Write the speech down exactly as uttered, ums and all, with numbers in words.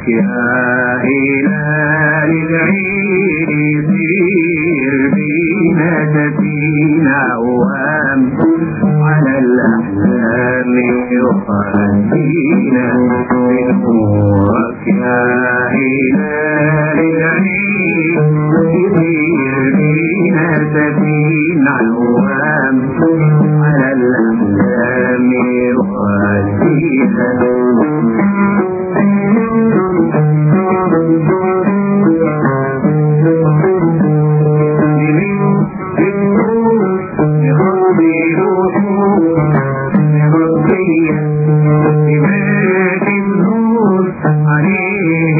يا هلال العيد سير بينا سفينة عوام على الأحلام يخلينا بنورك يا هلال العيد سير بينا سفينة عوام على الأحلام يخلينا عليه